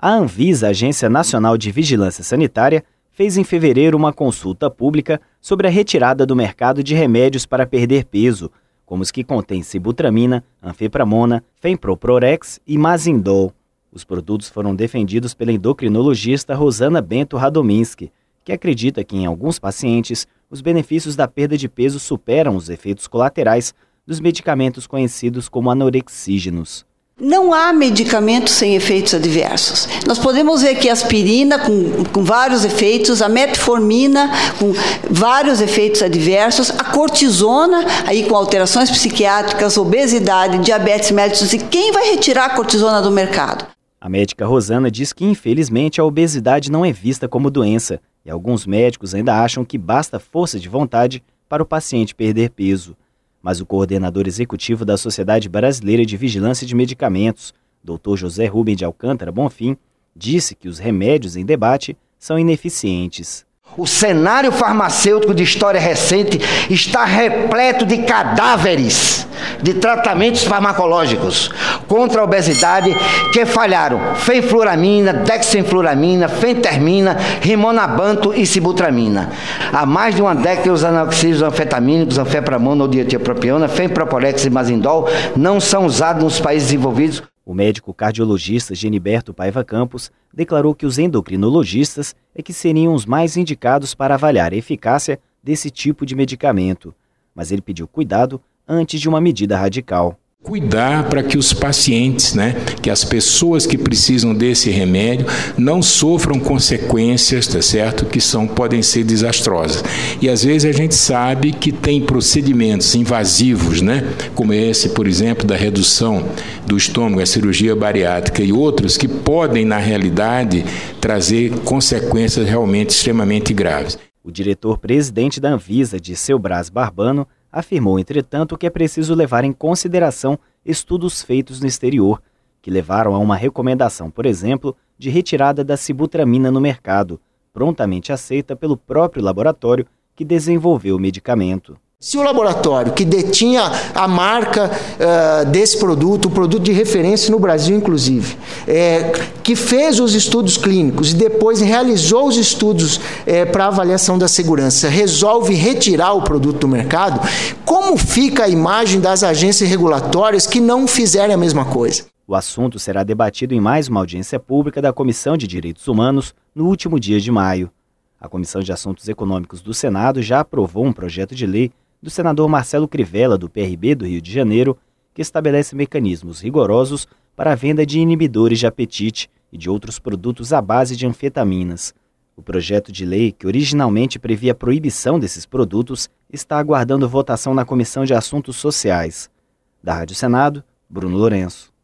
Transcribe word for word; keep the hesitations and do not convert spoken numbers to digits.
A Anvisa, Agência Nacional de Vigilância Sanitária, fez em fevereiro uma consulta pública sobre a retirada do mercado de remédios para perder peso, como os que contêm sibutramina, anfepramona, femproprorex e mazindol. Os produtos foram defendidos pela endocrinologista Rosana Bento Radominski, que acredita que em alguns pacientes os benefícios da perda de peso superam os efeitos colaterais dos medicamentos conhecidos como anorexígenos. Não há medicamentos sem efeitos adversos. Nós podemos ver que a aspirina, com, com vários efeitos, a metformina, com vários efeitos adversos, a cortisona, aí com alterações psiquiátricas, obesidade, diabetes mellitus, e quem vai retirar a cortisona do mercado? A médica Rosana diz que, infelizmente, a obesidade não é vista como doença e alguns médicos ainda acham que basta força de vontade para o paciente perder peso. Mas o coordenador executivo da Sociedade Brasileira de Vigilância de Medicamentos, doutor José Rubem de Alcântara Bonfim, disse que os remédios em debate são ineficientes. O cenário farmacêutico de história recente está repleto de cadáveres de tratamentos farmacológicos contra a obesidade que falharam fenfluramina, dexenfluramina, fentermina, rimonabanto e sibutramina. Há mais de uma década os anoxígenos anfetamínicos, anfepramona ou dietipropiona, femproporex e mazindol não são usados nos países desenvolvidos. O médico cardiologista Geniberto Paiva Campos declarou que os endocrinologistas é que seriam os mais indicados para avaliar a eficácia desse tipo de medicamento, mas ele pediu cuidado antes de uma medida radical. Cuidar para que os pacientes, né, que as pessoas que precisam desse remédio não sofram consequências, tá certo, que são, podem ser desastrosas. E às vezes a gente sabe que tem procedimentos invasivos, né, como esse, por exemplo, da redução do estômago, a cirurgia bariátrica e outros que podem, na realidade, trazer consequências realmente extremamente graves. O diretor-presidente da Anvisa, Dirceu Braz Barbano, afirmou, entretanto, que é preciso levar em consideração estudos feitos no exterior, que levaram a uma recomendação, por exemplo, de retirada da sibutramina no mercado, prontamente aceita pelo próprio laboratório que desenvolveu o medicamento. Se o laboratório que detinha a marca uh, desse produto, o produto de referência no Brasil inclusive, é, que fez os estudos clínicos e depois realizou os estudos é, para avaliação da segurança, resolve retirar o produto do mercado, como fica a imagem das agências regulatórias que não fizerem a mesma coisa? O assunto será debatido em mais uma audiência pública da Comissão de Direitos Humanos no último dia de maio. A Comissão de Assuntos Econômicos do Senado já aprovou um projeto de lei do senador Marcelo Crivella, do P R B do Rio de Janeiro, que estabelece mecanismos rigorosos para a venda de inibidores de apetite e de outros produtos à base de anfetaminas. O projeto de lei, que originalmente previa a proibição desses produtos, está aguardando votação na Comissão de Assuntos Sociais. Da Rádio Senado, Bruno Lourenço.